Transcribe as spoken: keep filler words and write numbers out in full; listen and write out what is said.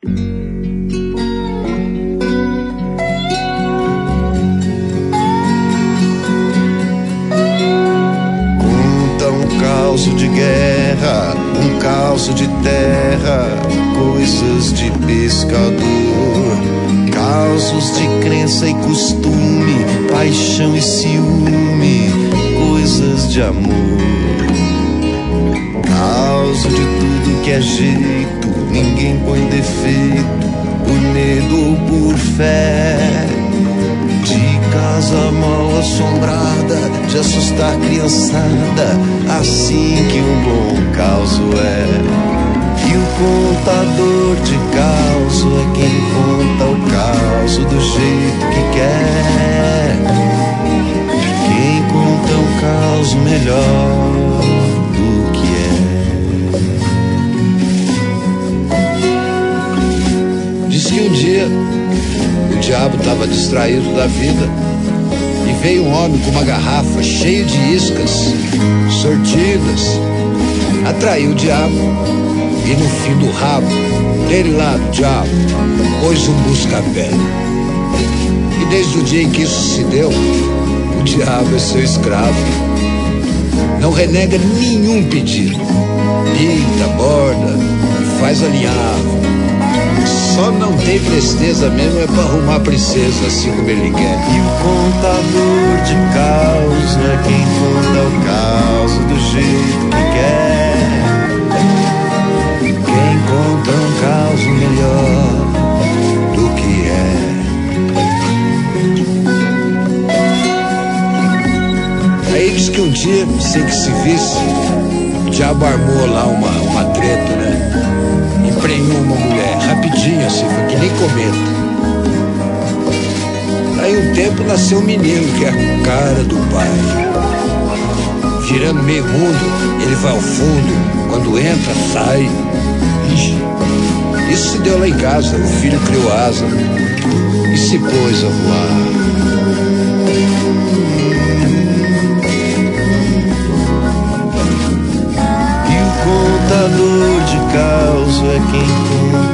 Conta um caos de guerra, um caos de terra, coisas de pescador, causos de crença e costume, paixão e ciúme, coisas de amor. Causo de tudo que é jeito, ninguém põe defeito, por medo ou por fé. De casa mal assombrada, de assustar criançada, assim que um bom causo é. E o contador de caos é quem conta o caos do jeito que quer. Quem conta o caos melhor do que é. Diz que um dia o diabo estava distraído da vida e veio um homem com uma garrafa cheia de iscas sortidas. Atraiu o diabo e no fim do rabo dele lá do diabo pôs um busca-pé. E desde o dia em que isso se deu, o diabo é seu escravo. Não renega nenhum pedido, pinta, borda e faz alinhavo. Só não tem presteza mesmo é pra arrumar a princesa assim como ele quer. E o contador de caos é quem conta o caos do jeito que quer. Quem conta um caos melhor do que é. Aí diz que um dia, sem que se visse, o diabo armou lá uma, uma treta, né? Emprenhou uma mulher, rapidinho assim, foi que nem cometa. Aí um tempo nasceu um menino que é a cara do pai. Virando meio mundo, ele vai ao fundo, quando entra, sai. Ixi, isso se deu lá em casa, o filho criou asa e se pôs a voar. E o contador de caos é quem conta